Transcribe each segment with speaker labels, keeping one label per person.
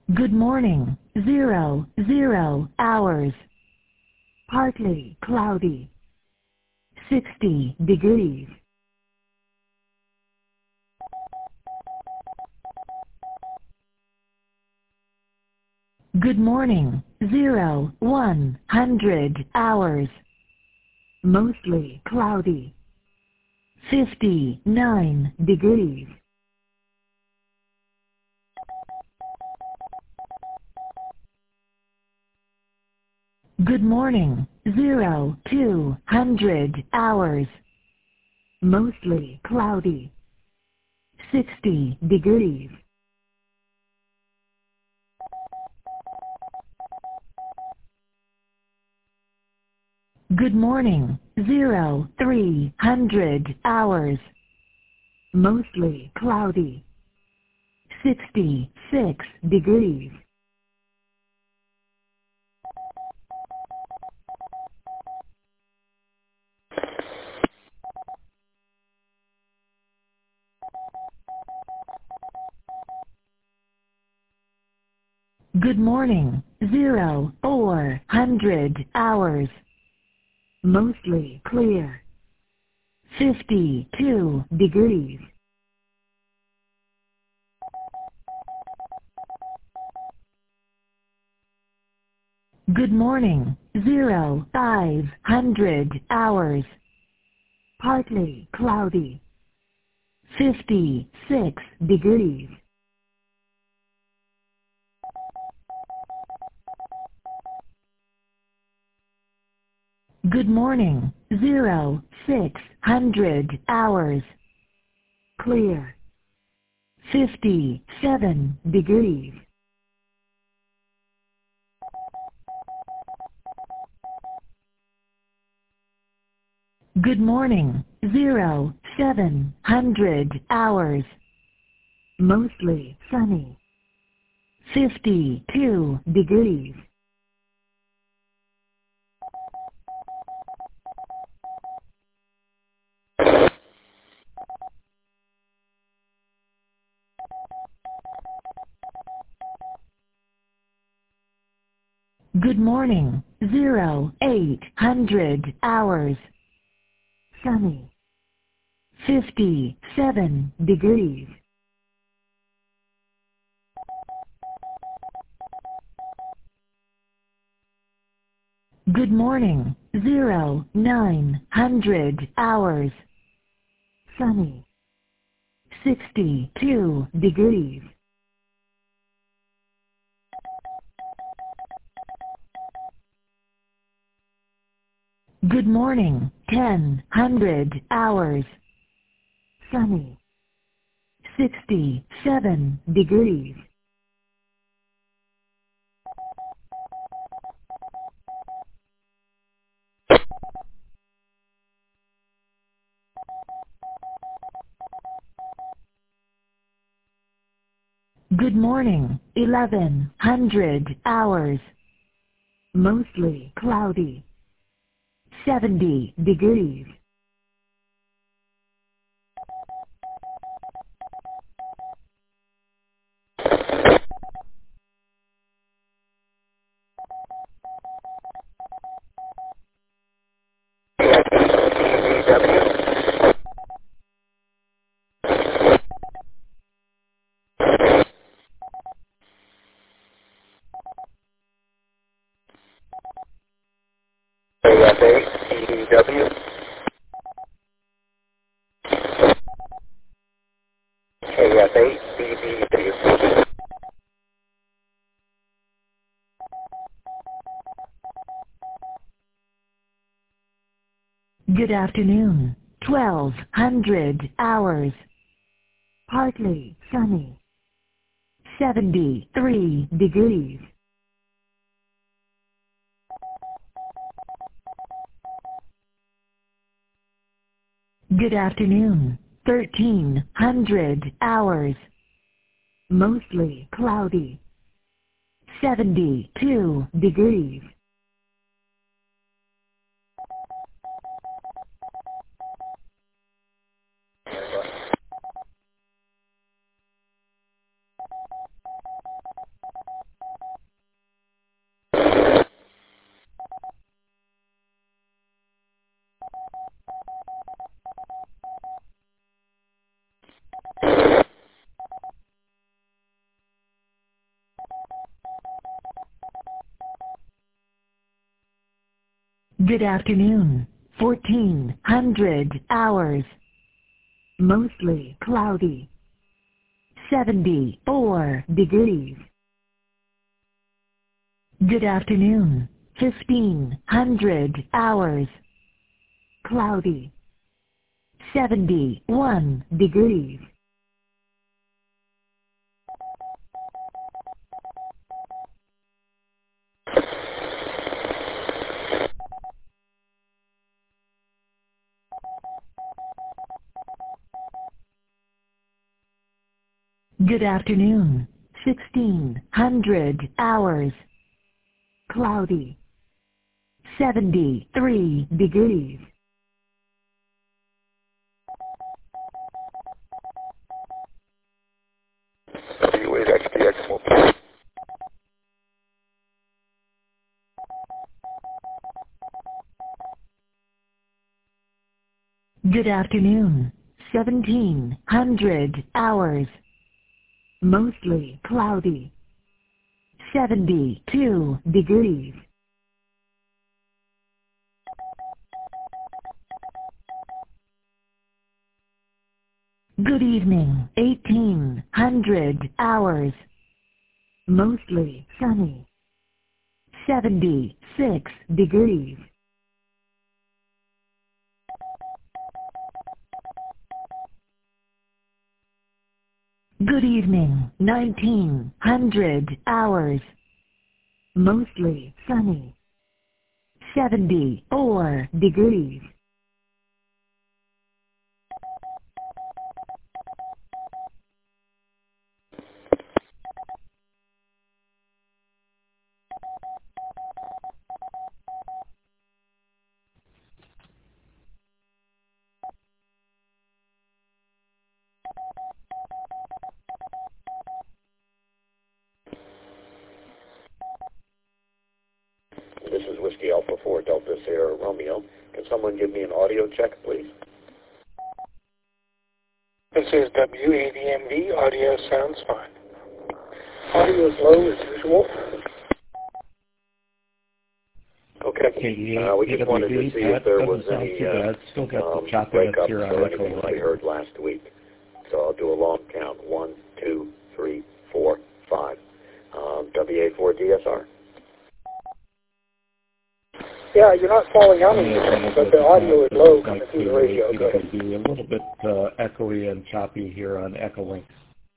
Speaker 1: Good morning. 00 hours. Partly cloudy. 60 degrees. Good morning. 100 hours. Mostly cloudy. 59 degrees. Good morning. 200 hours. Mostly cloudy. 60 degrees. Good morning. 300 hours. Mostly cloudy. 66 degrees. Good morning. 400 hours. Mostly clear. 52 degrees. Good morning. 500 hours. Partly cloudy. 56 degrees. Good morning. 600 hours. Clear. 57 degrees. Good morning. 700 hours. Mostly sunny. 52 degrees. Good morning. 800 hours. Sunny. 57 degrees. Good morning. 900 hours. Sunny. 62 degrees. Good morning. 1000 hours. Sunny. 67 degrees. Good morning. 1100 hours. Mostly cloudy. 70 degrees.
Speaker 2: KF8 BBW.
Speaker 1: Good afternoon. 1200 hours. Partly sunny. 73 degrees. Good afternoon. 1300 hours. Mostly cloudy. 72 degrees. Good afternoon. 1400 hours. Mostly cloudy. 74 degrees. Good afternoon. 1500 hours. Cloudy. 71 degrees. Good afternoon. 1600 hours. Cloudy. 73 degrees.
Speaker 2: W8XTX mobile.
Speaker 1: Good afternoon. 1700 hours. Mostly cloudy. 72 degrees. Good evening. 1800 hours. Mostly sunny. 76 degrees. Good evening. 1900 hours. Mostly sunny. 74 degrees.
Speaker 2: This is Whiskey Alpha 4 Delta Sierra Romeo. Can someone give me an audio check, please?
Speaker 3: This is W8EMV. Audio sounds fine. Audio is low as usual.
Speaker 2: Okay. We just wanted to see if there was any
Speaker 4: Still got the choppiness
Speaker 2: breakups
Speaker 4: here on
Speaker 2: or
Speaker 4: Echo
Speaker 2: anything that we
Speaker 4: Link.
Speaker 2: heard last week. So I'll do a long count. 1, 2, 3, 4, 5. WA4DSR.
Speaker 3: Yeah, you're not falling out of anything, but the audio is low coming through the radio. Go ahead.
Speaker 4: It'll be a little bit echoey and choppy here on Echo Link.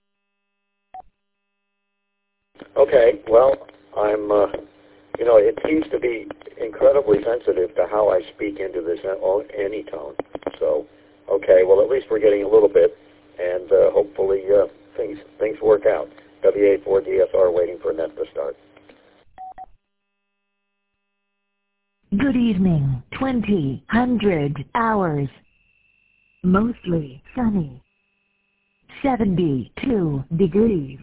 Speaker 2: Okay, well, I'm, it seems to be incredibly sensitive to how I speak into this any tone. So, okay, well, at least we're getting a little bit, and hopefully things work out. WA4DSR waiting for net to start.
Speaker 1: Good evening. 2000 hours. Mostly sunny. 72 degrees.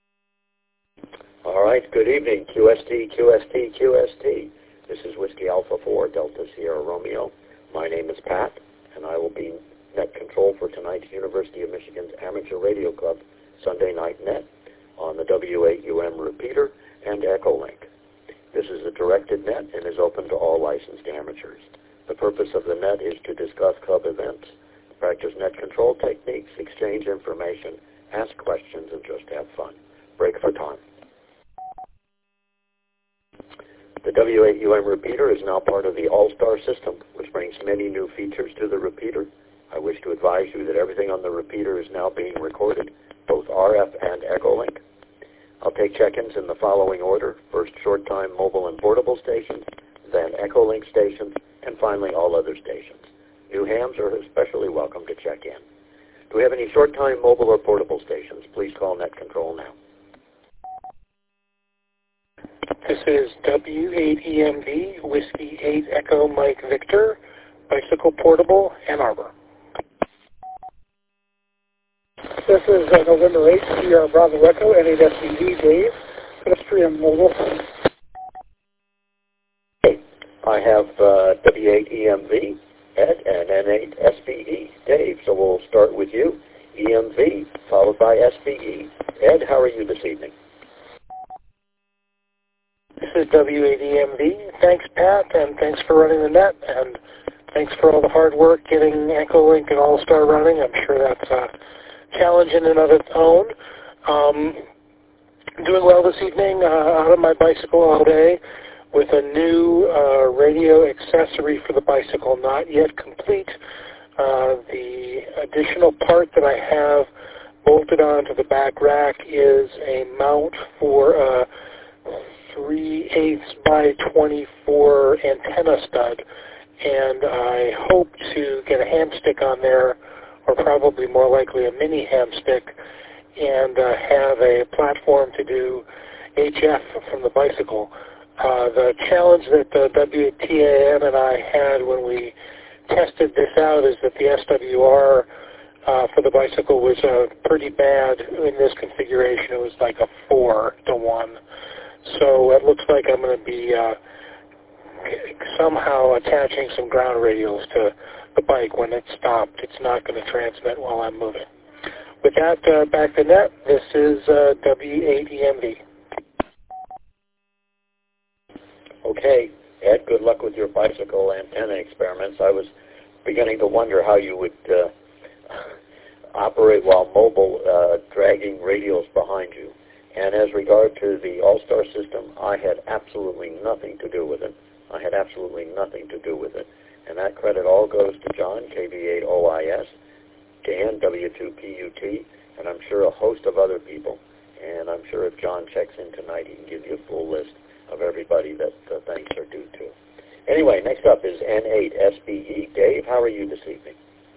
Speaker 2: All right, good evening, QST, QST, QST. This is Whiskey Alpha 4 Delta Sierra Romeo. My name is Pat, and I will be net control for tonight's University of Michigan's Amateur Radio Club Sunday Night Net on the W8UM repeater and Echo Link. This is a directed net and is open to all licensed amateurs. The purpose of the net is to discuss club events, practice net control techniques, exchange information, ask questions, and just have fun. Break for time. The W8UM repeater is now part of the All-Star system, which brings many new features to the repeater. I wish to advise you that everything on the repeater is now being recorded, both RF and Echo Link. I'll take check-ins in the following order: first short-time mobile and portable stations, then Echo Link stations, and finally all other stations. New hams are especially welcome to check in. Do we have any short-time mobile or portable stations? Please call net control now.
Speaker 3: This is W8EMV, Whiskey 8 Echo Mike Victor, Bicycle Portable, Ann Arbor. This is November 8th, Sierra Bravo Echo, N8SBE, Dave, pedestrian mobile.
Speaker 2: Okay. I have W8EMV, Ed, and N8SBE, Dave. So we'll start with you, EMV, followed by SBE. Ed, how are you this evening?
Speaker 3: This is W8EMV. Thanks, Pat, and thanks for running the net, and thanks for all the hard work getting Echolink and All-Star running. I'm sure that's a challenge in and of its own. Doing well this evening, out on my bicycle all day with a new radio accessory for the bicycle, not yet complete. The additional part that I have bolted onto the back rack is a mount for a 3/8 by 24 antenna stud, and I hope to get a ham stick on there, or probably more likely a mini ham stick, and have a platform to do HF from the bicycle. The challenge that WTAN and I had when we tested this out is that the SWR for the bicycle was pretty bad in this configuration. It was like a 4-to-1. So it looks like I'm going to be somehow attaching some ground radios to the bike when it's stopped. It's not going to transmit while I'm moving. With that, back to net, this is W8EMV.
Speaker 2: Okay, Ed, good luck with your bicycle antenna experiments. I was beginning to wonder how you would operate while mobile, dragging radios behind you. And as regard to the All-Star system, I had absolutely nothing to do with it. And that credit all goes to John, KB8OIS, Dan, W2PUT, and I'm sure a host of other people. And I'm sure if John checks in tonight, he can give you a full list of everybody that thanks are due to. Anyway, next up is N8SBE. Dave, how are you this evening?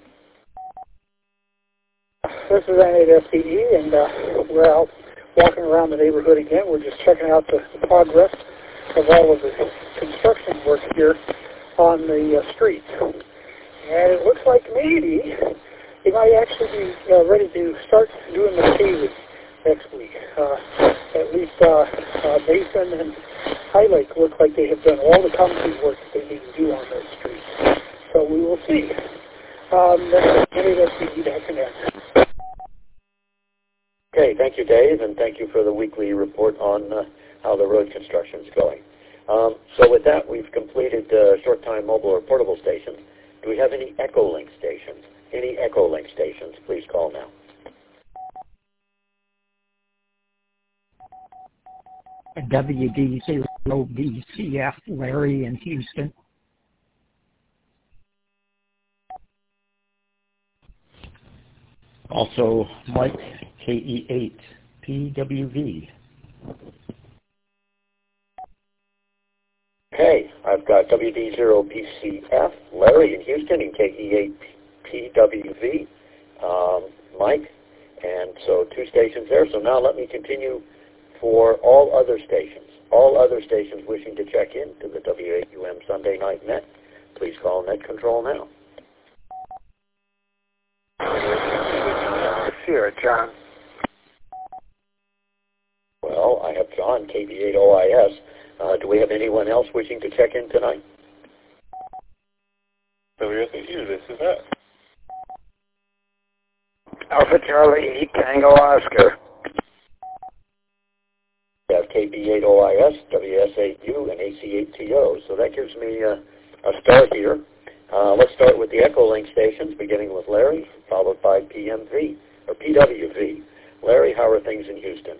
Speaker 5: This is N8SBE, and we're out walking around the neighborhood again. We're just checking out the progress of all of the construction work here on the streets. And it looks like maybe they might actually be ready to start doing the paving next week. At least Mason and High Lake look like they have done all the concrete work that they need to do on those streets. So we will see. N8SBE.net.
Speaker 2: Okay, thank you, Dave, and thank you for the weekly report on how the road construction is going. So with that, we've completed short-time mobile or portable stations. Do we have any Echolink stations? Any Echolink stations, please call now.
Speaker 6: WD0BCF, Larry in Houston.
Speaker 4: Also, Mike, KE8, PWV.
Speaker 2: Okay, I've got WD0BCF, Larry in Houston, and KE8PWV, Mike, and so 2 stations there. So now let me continue for all other stations. All other stations wishing to check in to the W8UM Sunday Night Net, please call Net Control now.
Speaker 3: Here, John.
Speaker 2: Well, I have John, KB8OIS. Do we have anyone else wishing to check in tonight?
Speaker 3: WSAU, this is that.
Speaker 7: Alpha Charlie 8 Tango Oscar.
Speaker 2: We have KB8OIS, WSAU, and AC8TO. So that gives me a start here. Let's start with the Echolink stations, beginning with Larry, followed by PMV, or PWV. Larry, how are things in Houston?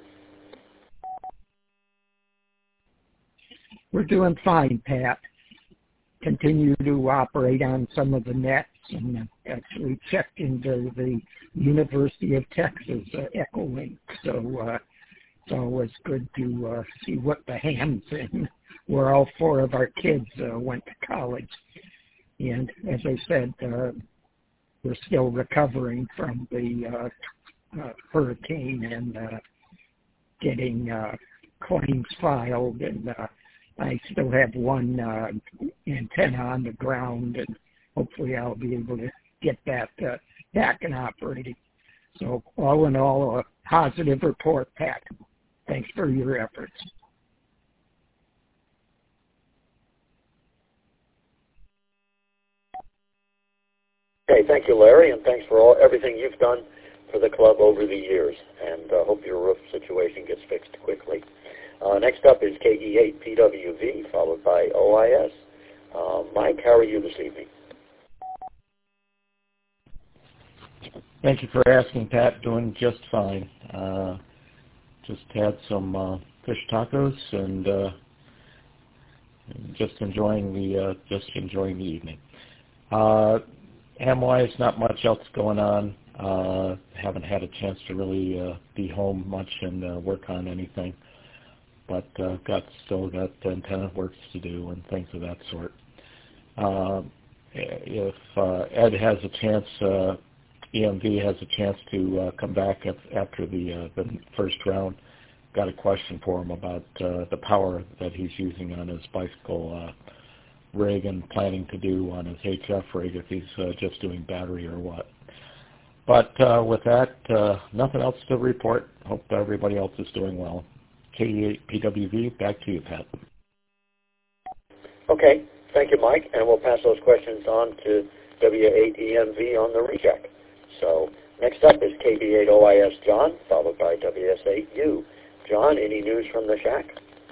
Speaker 6: We're doing fine, Pat. Continue to operate on some of the nets, and actually checked into the University of Texas Echolink. So it's always good to see what the ham's in, where all 4 of our kids went to college. And as I said, we're still recovering from the hurricane and getting claims filed, and I still have 1 antenna on the ground, and hopefully I'll be able to get that back and operating. So all in all, a positive report, Pat. Thanks for your efforts.
Speaker 2: Okay, thank you, Larry, and thanks for everything you've done for the club over the years, and hope your roof situation gets fixed quickly. Next up is KE8PWV, followed by OIS. Mike, how are you this evening?
Speaker 4: Thank you for asking, Pat. Doing just fine. Just had some fish tacos and just enjoying the evening. Ham-wise, not much else going on. Haven't had a chance to really be home much and work on anything, but still got antenna works to do and things of that sort. If Ed has a chance, EMV has a chance to come back after the first round, got a question for him about the power that he's using on his bicycle rig and planning to do on his HF rig, if he's just doing battery or what. But with that, nothing else to report. Hope everybody else is doing well. KE8PWV, back to you, Pat.
Speaker 2: Okay, thank you, Mike, and we'll pass those questions on to W8EMV on the recheck. So next up is KB8OIS John, followed by WS8U. John, any news from the shack?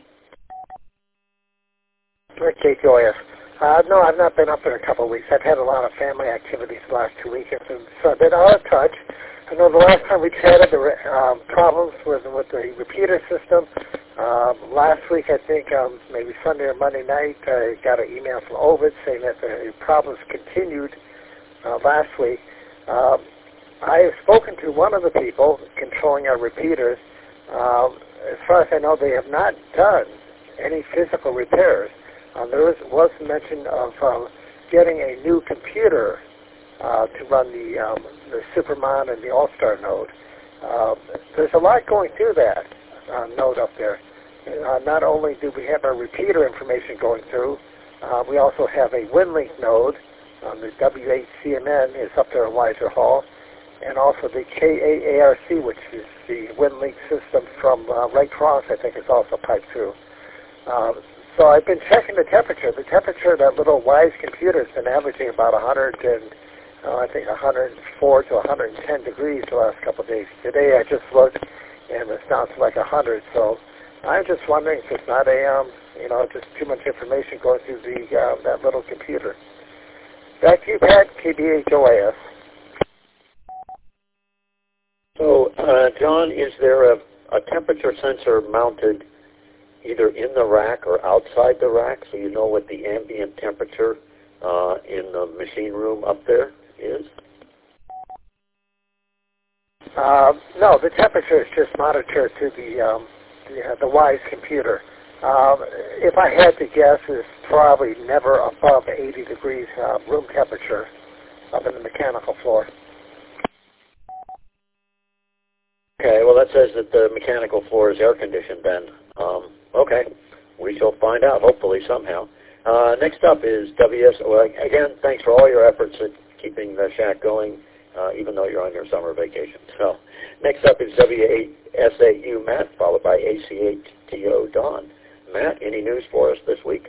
Speaker 3: KQOS. No, I've not been up in a couple of weeks. I've had a lot of family activities the last 2 weekends, and so I've been out of touch. I know the last time we chatted, there were problems with the repeater system. Last week, I think, maybe Sunday or Monday night, I got an email from Ovid saying that the problems continued last week. I have spoken to one of the people controlling our repeaters. As far as I know, they have not done any physical repairs. There was mention of getting a new computer to run the Supermon and the All-Star node. There's a lot going through that node up there. Not only do we have our repeater information going through, we also have a WinLink node. The W8CMN is up there in Weiser Hall, and also the KAARC, which is the WinLink system from Red Cross, I think is also piped through. So I've been checking the temperature. The temperature of that little WISE computer has been averaging about 104 to 110 degrees the last couple of days. Today I just looked, and it's down to like 100. So I'm just wondering if it's not just too much information going through that little computer. Back to you, Pat, KBHOAS.
Speaker 2: So, John, is there a temperature sensor mounted either in the rack or outside the rack, so you know what the ambient temperature in the machine room up there is?
Speaker 3: No, the temperature is just monitored to the WISE computer. If I had to guess, it's probably never above 80 degrees room temperature up in the mechanical floor.
Speaker 2: Okay, well that says that the mechanical floor is air conditioned then. Okay, we shall find out, hopefully, somehow. Next up is Well, again, thanks for all your efforts at keeping the shack going, even though you're on your summer vacation. So, next up is W8SAU Matt, followed by ACHTO Don. Matt, any news for us this week?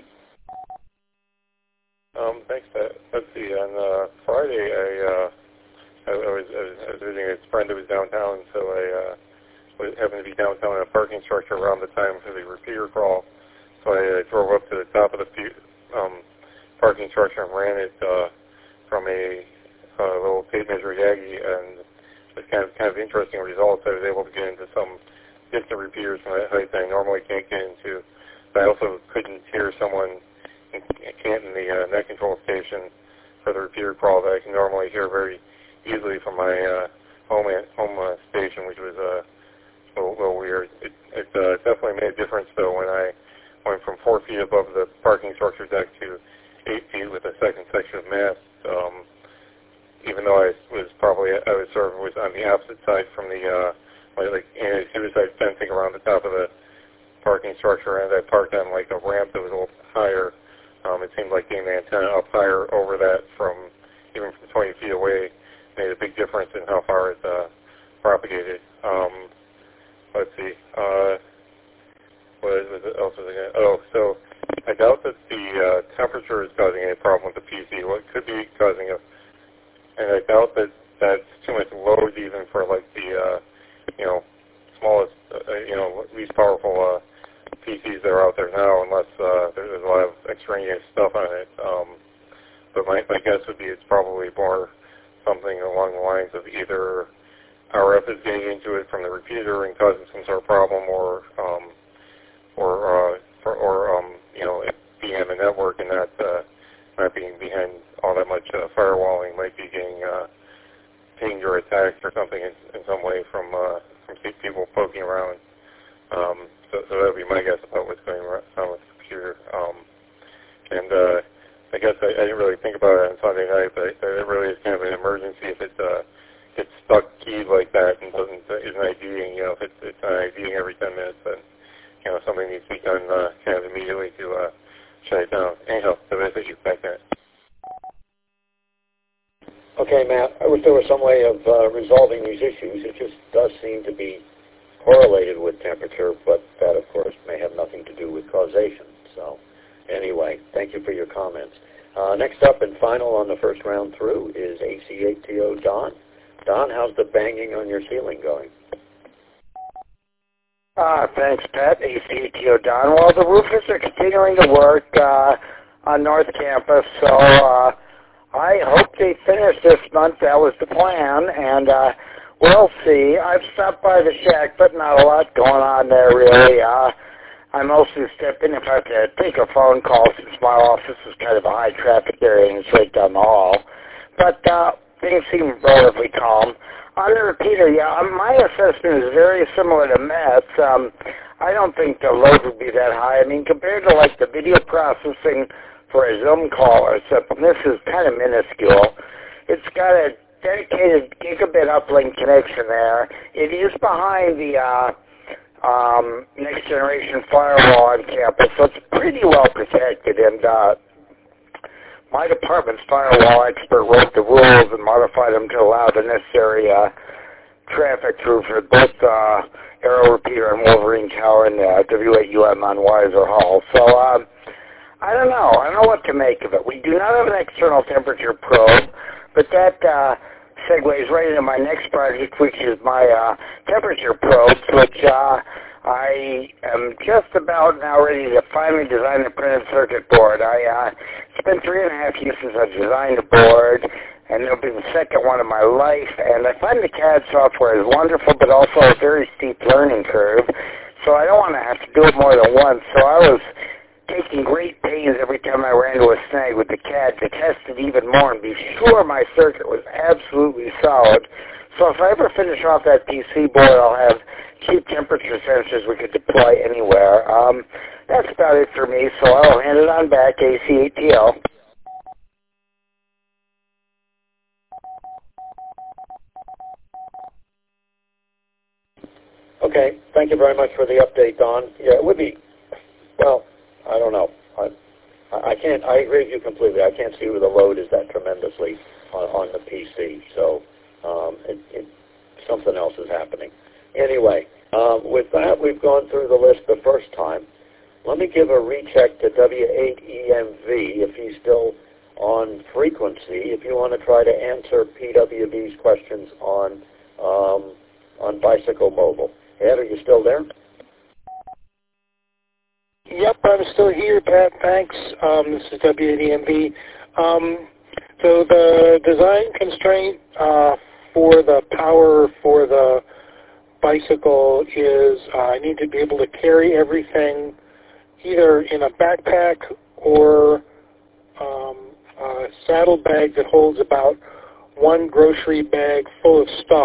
Speaker 8: Thanks, Pat. Let's see, on Friday, I was visiting a friend who was downtown, so I happened to be downtown in a parking structure around the time for the repeater crawl. So I drove up to the top of the parking structure and ran it from a little tape measure Yagi, and it was kind of interesting results. I was able to get into some distant repeaters from that height that I normally can't get into. But I also couldn't hear someone in Canton, the net control station for the repeater crawl, that I can normally hear very easily from my home station, which was a little weird. It definitely made a difference, though, when I went from 4 feet above the parking structure deck to 8 feet with a second section of mast. Even though I was on the opposite side from the as soon as I fencing around the top of the parking structure, and I parked on like a ramp that was a little higher. It seemed like getting the antenna up higher over that even from 20 feet away made a big difference in how far it propagated. Let's see. What else was I going to? Oh, so I doubt that the temperature is causing any problem with the PC. What could be causing it, and I doubt that that's too much load even for like the smallest, least powerful PCs that are out there now, unless there's a lot of extraneous stuff on it. But my guess would be it's probably more something along the lines of either RF is getting into it from the repeater and causing some sort of problem, or it being on the network and not being behind all that much firewalling, might be getting pinged or attacked or something in some way from people poking around. So that would be my guess about what's going on with the computer. I guess I didn't really think about it on Sunday night, but it really is kind of an emergency if it gets stuck keyed like that and isn't IDing. If it's not IDing every 10 minutes, then something needs to be done kind of immediately to shut it down. Anyhow, so that's what you back there.
Speaker 2: Okay, Matt, I wish there was some way of resolving these issues. It just does seem to be correlated with temperature, but that, of course, may have nothing to do with causation. So, anyway, thank you for your comments. Next up and final on the first round through is AC8TO Don. Don, how's the banging on your ceiling going?
Speaker 7: Thanks, Pat. AC8TO Don. Well, the roofers are continuing to work on North Campus, so I hope they finish this month. That was the plan, and we'll see. I've stopped by the shack, but not a lot going on there, really. I mostly step in if I have to take a phone call, since my office is kind of a high-traffic area and it's right down the hall. But things seem relatively calm. On the repeater, my assessment is very similar to Matt's. I don't think the load would be that high. I mean, compared to, like, the video processing for a Zoom call or something, this is kind of minuscule. It's got a dedicated gigabit uplink connection there. It is behind the next generation firewall on campus, so it's pretty well protected. And my department's firewall expert wrote the rules and modified them to allow the necessary traffic through for both Arrow Repeater and Wolverine Tower and W8UM on Weiser Hall. So I don't know. I don't know what to make of it. We do not have an external temperature probe, but that segues right into my next project, which is my temperature probes, which I am just about now ready to finally design the printed circuit board. I spent 3.5 years since I designed the board, and it'll be the second one of my life. And I find the CAD software is wonderful, but also a very steep learning curve. So I don't want to have to do it more than once. So I was taking great pains every time I ran into a snag with the CAD to test it even more and be sure my circuit was absolutely solid. So if I ever finish off that PC board, I'll have cheap temperature sensors we could deploy anywhere. That's about it for me, so I'll hand it on back, AC8TO.
Speaker 2: Okay, thank you very much for the update, Don. Yeah, it would be, well, I don't know. I agree with you completely. I can't see where the load is that tremendously on the PC, so something else is happening. Anyway, with that, we've gone through the list the first time. Let me give a recheck to W8EMV if he's still on frequency, if you want to try to answer PWB's questions on Bicycle Mobile. Ed, are you still there?
Speaker 3: Yep, I'm still here, Pat. Thanks. This is W8EMV. So the design constraint for the power for the bicycle is I need to be able to carry everything either in a backpack or a saddle bag that holds about one grocery bag full of stuff,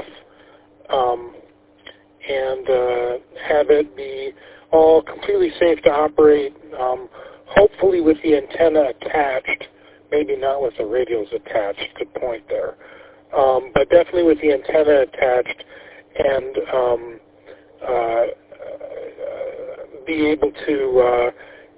Speaker 3: and have it be all completely safe to operate, hopefully with the antenna attached, maybe not with the radios attached, good point there, but definitely with the antenna attached, and be able to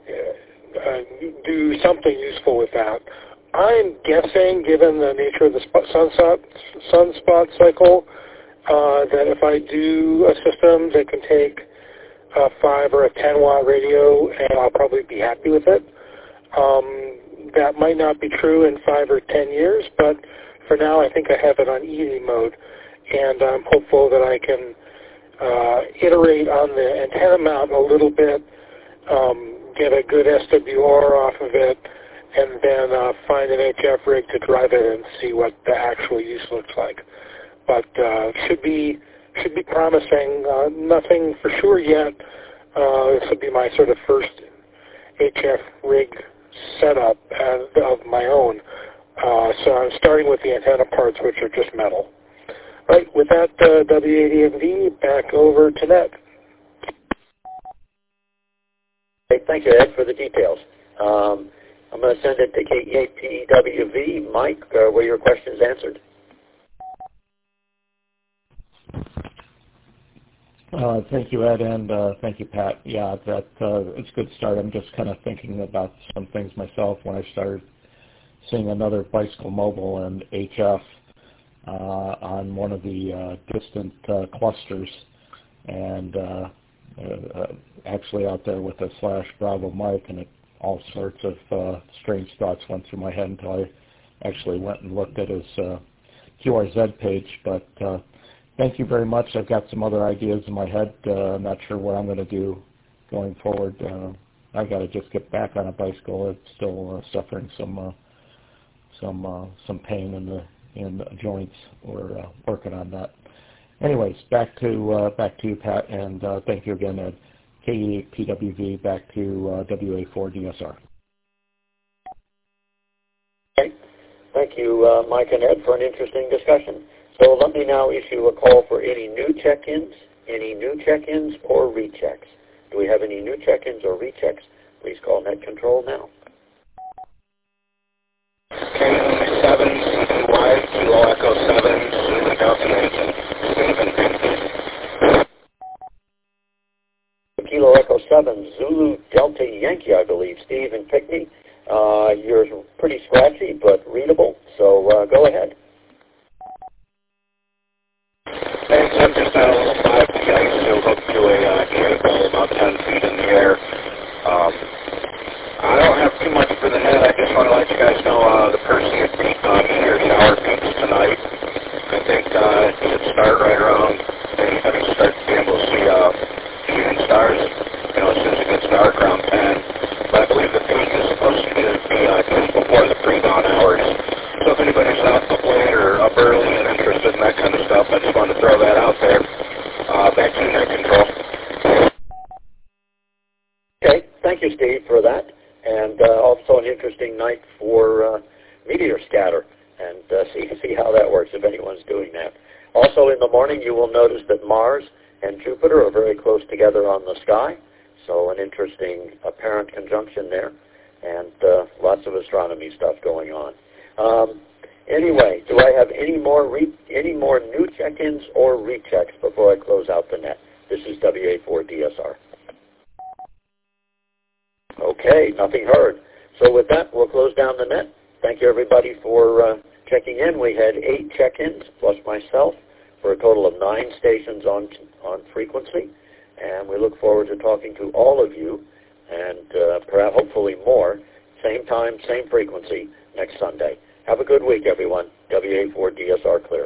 Speaker 3: do something useful with that. I'm guessing, given the nature of the sunspot cycle, that if I do a system that can take a 5 or a 10 watt radio, and I'll probably be happy with it. That might not be true in 5 or 10 years, but for now I think I have it on easy mode, and I'm hopeful that I can iterate on the antenna mount a little bit get a good SWR off of it, and then find an HF rig to drive it and see what the actual use looks like. But should be promising. Nothing for sure yet. This will be my sort of first HF rig setup of my own. So I'm starting with the antenna parts, which are just metal. Right, with that, W80MV, back over to Ned.
Speaker 2: Hey, thank you, Ed, for the details. I'm going to send it to K8PWV. Mike, were your questions answered?
Speaker 4: Thank you, Ed, and thank you, Pat. Yeah, it's a good start. I'm just kind of thinking about some things myself when I started seeing another bicycle mobile and HF on one of the distant clusters, and actually out there with a /Bravo mic, and all sorts of strange thoughts went through my head until I actually went and looked at his QRZ page. But thank you very much. I've got some other ideas in my head. I'm not sure what I'm going to do going forward. I've got to just get back on a bicycle. It's still suffering some pain in the joints. We're working on that. Anyways, back to you, Pat, and thank you again, Ed. KE8PWV, back to WA4DSR.
Speaker 2: Okay. Thank you, Mike and Ed, for an interesting discussion. So let me now issue a call for any new check-ins or rechecks. Do we have any new check-ins or rechecks? Please call Net Control now.
Speaker 7: K7, Kilo Echo 7, Zulu Delta Yankee, Stephen Pinkney.
Speaker 2: Kilo Echo 7, Zulu Delta Yankee, I believe, Stephen Pinkney. You're pretty scratchy, but readable, so go ahead.
Speaker 7: Thanks, I'm just on a little 5G. I used to hook to a cable about 10 feet in the air. I don't have too much for the net. I just want to let you guys know the Perseus meteor shower peaks tonight. I think it should start right around, maybe I can start to be able to see shooting stars, as soon as it gets dark around 10. But I believe the peak is supposed to be just before the pre-dawn hours. So if anybody's up late or up early and interested in that kind of stuff, I just want to throw that out there. Back to Net Control.
Speaker 2: Okay, thank you, Steve, for that. And also an interesting night for meteor scatter, and see how that works if anyone's doing that. Also in the morning you will notice that Mars and Jupiter are very close together on the sky, so an interesting apparent conjunction there, and lots of astronomy stuff going on. Anyway, do I have any more new check-ins or rechecks before I close out the net? This is WA4DSR. Okay, nothing heard. So with that, we'll close down the net. Thank you, everybody, for checking in. We had 8 check-ins, plus myself, for a total of 9 stations on frequency. And we look forward to talking to all of you, and perhaps hopefully more, same time, same frequency, next Sunday. Have a good week, everyone. WA4DSR clear.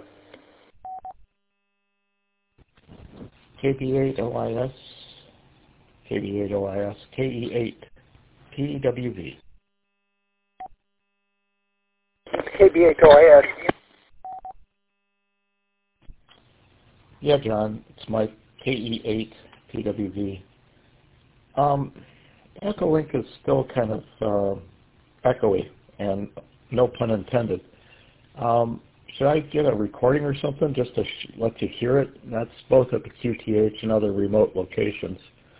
Speaker 4: KB8OIS, KB8OIS, KE8. PWV.
Speaker 5: KB8OIS.
Speaker 4: Yeah, John, it's Mike, KE8 PWV. Echolink is still kind of echoey, and no pun intended. Should I get a recording or something just to let you hear it? That's both at the QTH and other remote locations.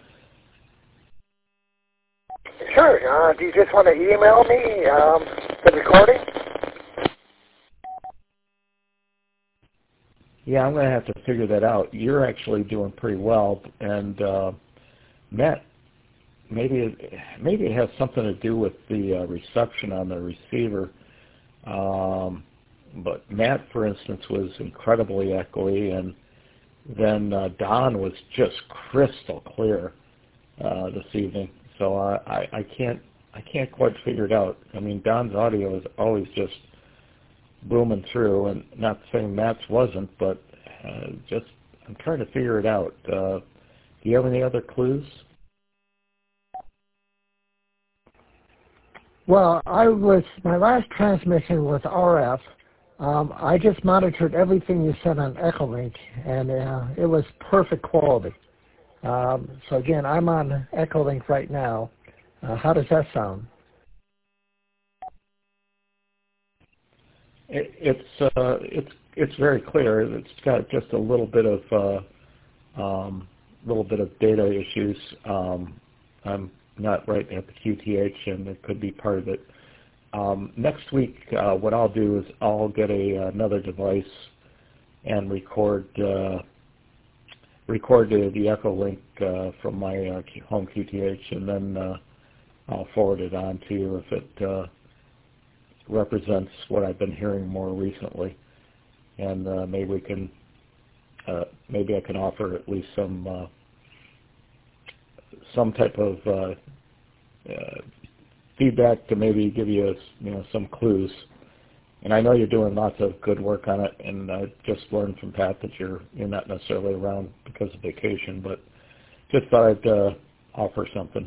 Speaker 5: Sure. Do you just want to email me the recording?
Speaker 4: Yeah, I'm going to have to figure that out. You're actually doing pretty well, and Matt, maybe it has something to do with the reception on the receiver. But Matt, for instance, was incredibly echoey, and then Don was just crystal clear this evening. So I can't quite figure it out. I mean, Don's audio is always just booming through, and not saying Matt's wasn't, but just I'm trying to figure it out. Do you have any other clues?
Speaker 6: Well, my last transmission was RF. I just monitored everything you said on Echolink, and it was perfect quality. So again, I'm on Echolink right now. How does that sound?
Speaker 4: It's very clear. It's got just a little bit of data issues. I'm not right at the QTH, and it could be part of it. Next week, what I'll do is I'll get another device and record the Echolink from my home QTH, and then I'll forward it on to you if it represents what I've been hearing more recently, and maybe I can offer at least some type of feedback to maybe give you some clues. And I know you're doing lots of good work on it, and I just learned from Pat that you're not necessarily around because of vacation, but just thought I'd offer something.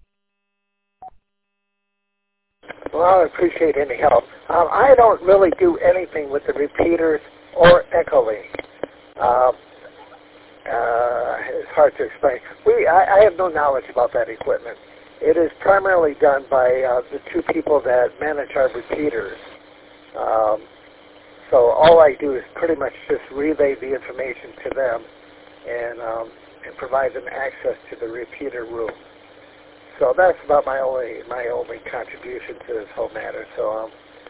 Speaker 3: Well, I appreciate any help. I don't really do anything with the repeaters or Echolink. It's hard to explain. I have no knowledge about that equipment. It is primarily done by the two people that manage our repeaters. So all I do is pretty much just relay the information to them and provide them access to the repeater room. So that's about my only contribution to this whole matter. So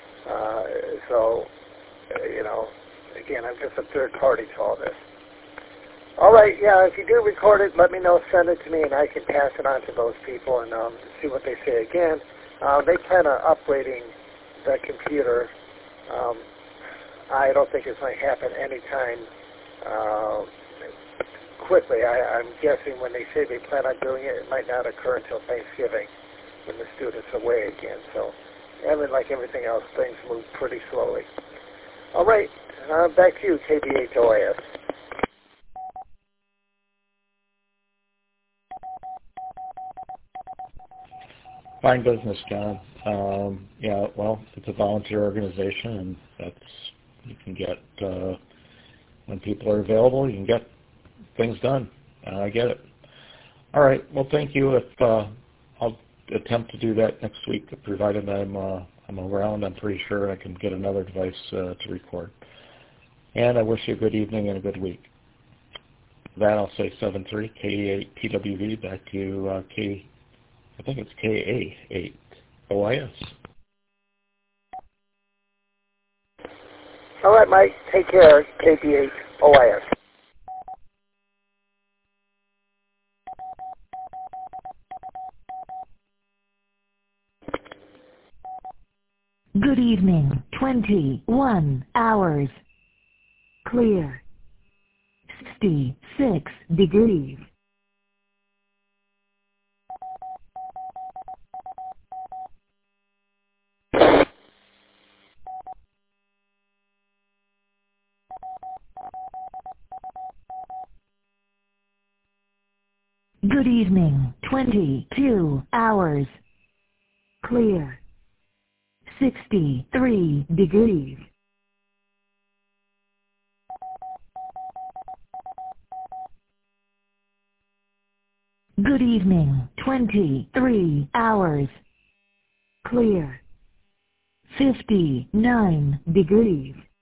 Speaker 3: again, I'm just a third party to all this. All right, yeah, if you do record it, let me know, send it to me, and I can pass it on to those people and see what they say. Again, they plan on upgrading the computer. I don't think it's going to happen anytime quickly. I'm guessing when they say they plan on doing it, it might not occur until Thanksgiving when the students are away again. So, like everything else, things move pretty slowly. All right, back to you, KBHOIS.
Speaker 4: Fine business, John. Yeah, well, it's a volunteer organization, and you can get, when people are available, you can get things done. I get it. All right. Well, thank you. I'll attempt to do that next week, provided I'm around. I'm pretty sure I can get another device to record. And I wish you a good evening and a good week. For that, I'll say 7-3 K8TWV back to I think it's KA8OIS.
Speaker 3: All right, Mike. Take care. KB8OIS.
Speaker 1: Good evening, 21 hours. Clear. 66 degrees. Good evening, 22 hours. Clear. 63 degrees. Good evening, 23 hours. Clear. 59 degrees.